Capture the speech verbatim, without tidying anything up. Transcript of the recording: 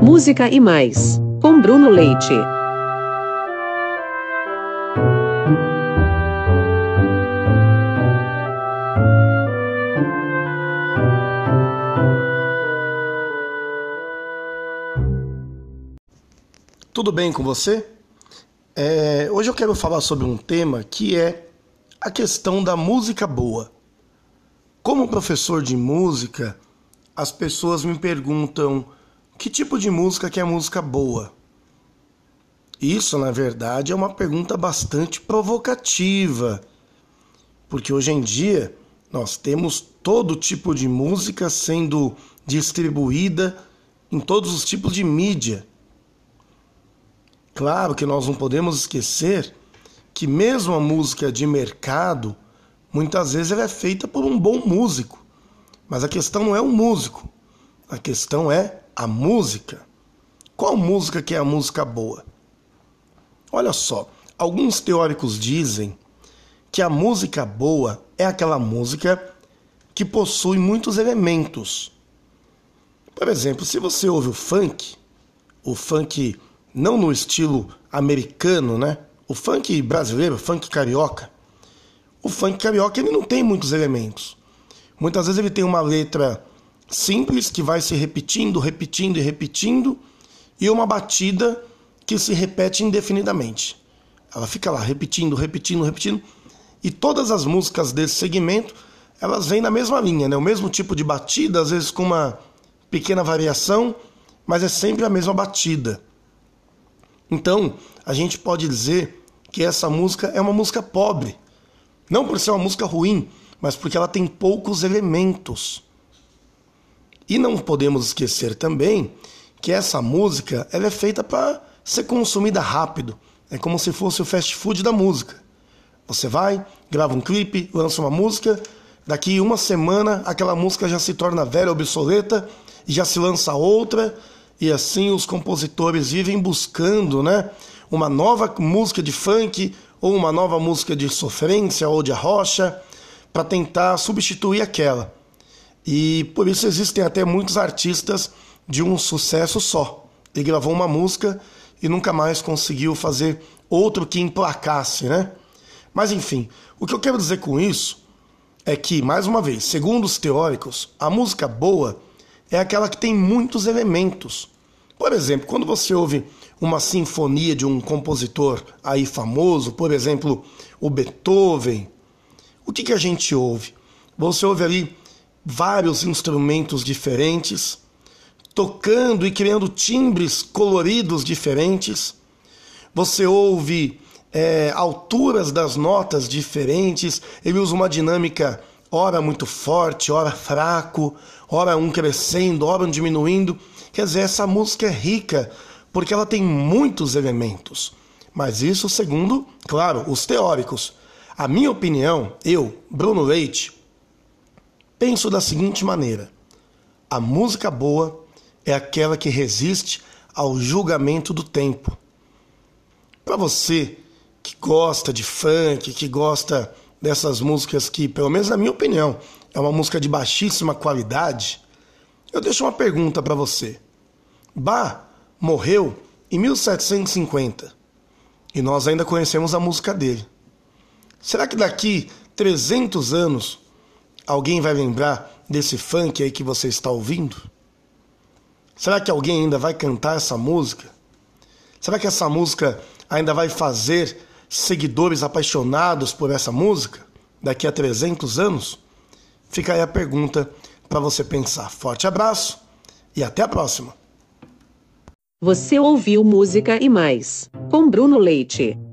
Música e mais, com Bruno Leite. Tudo bem com você? É, hoje eu quero falar sobre um tema que é a questão da música boa. Como professor de música, as pessoas me perguntam que tipo de música que é música boa. Isso, na verdade, é uma pergunta bastante provocativa, porque hoje em dia nós temos todo tipo de música sendo distribuída em todos os tipos de mídia. Claro que nós não podemos esquecer que mesmo a música de mercado, muitas vezes ela é feita por um bom músico. Mas a questão não é o músico, a questão é a música. Qual música que é a música boa? Olha só, alguns teóricos dizem que a música boa é aquela música que possui muitos elementos. Por exemplo, se você ouve o funk, o funk não no estilo americano, né? O funk brasileiro, o funk carioca. O funk carioca ele não tem muitos elementos. Muitas vezes ele tem uma letra simples que vai se repetindo, repetindo e repetindo, e uma batida que se repete indefinidamente. Ela fica lá repetindo, repetindo, repetindo, e todas as músicas desse segmento, elas vêm na mesma linha, né? O mesmo tipo de batida, às vezes com uma pequena variação, mas é sempre a mesma batida. Então, a gente pode dizer que essa música é uma música pobre. Não por ser uma música ruim, mas porque ela tem poucos elementos. E não podemos esquecer também que essa música ela é feita para ser consumida rápido. É como se fosse o fast food da música. Você vai, grava um clipe, lança uma música, daqui uma semana aquela música já se torna velha, obsoleta, e já se lança outra. E assim os compositores vivem buscando, né, uma nova música de funk ou uma nova música de sofrência ou de arrocha para tentar substituir aquela. E por isso existem até muitos artistas de um sucesso só. Ele gravou uma música e nunca mais conseguiu fazer outro que emplacasse, né? Mas enfim, o que eu quero dizer com isso é que, mais uma vez, segundo os teóricos, a música boa é aquela que tem muitos elementos. Por exemplo, quando você ouve uma sinfonia de um compositor aí famoso, por exemplo, o Beethoven, o que, que a gente ouve? Você ouve ali vários instrumentos diferentes, tocando e criando timbres coloridos diferentes. Você ouve é, alturas das notas diferentes, ele usa uma dinâmica ora muito forte, ora fraco, ora um crescendo, ora um diminuindo. Quer dizer, essa música é rica porque ela tem muitos elementos. Mas isso segundo, claro, os teóricos. A minha opinião, eu, Bruno Leite, penso da seguinte maneira. A música boa é aquela que resiste ao julgamento do tempo. Para você que gosta de funk, que gosta dessas músicas que, pelo menos na minha opinião, é uma música de baixíssima qualidade, eu deixo uma pergunta para você. Bach morreu em mil setecentos e cinquenta e nós ainda conhecemos a música dele. Será que daqui trezentos anos alguém vai lembrar desse funk aí que você está ouvindo? Será que alguém ainda vai cantar essa música? Será que essa música ainda vai fazer seguidores apaixonados por essa música daqui a trezentos anos? Fica aí a pergunta para você pensar. Forte abraço e até a próxima. Você ouviu Música e Mais, com Bruno Leite.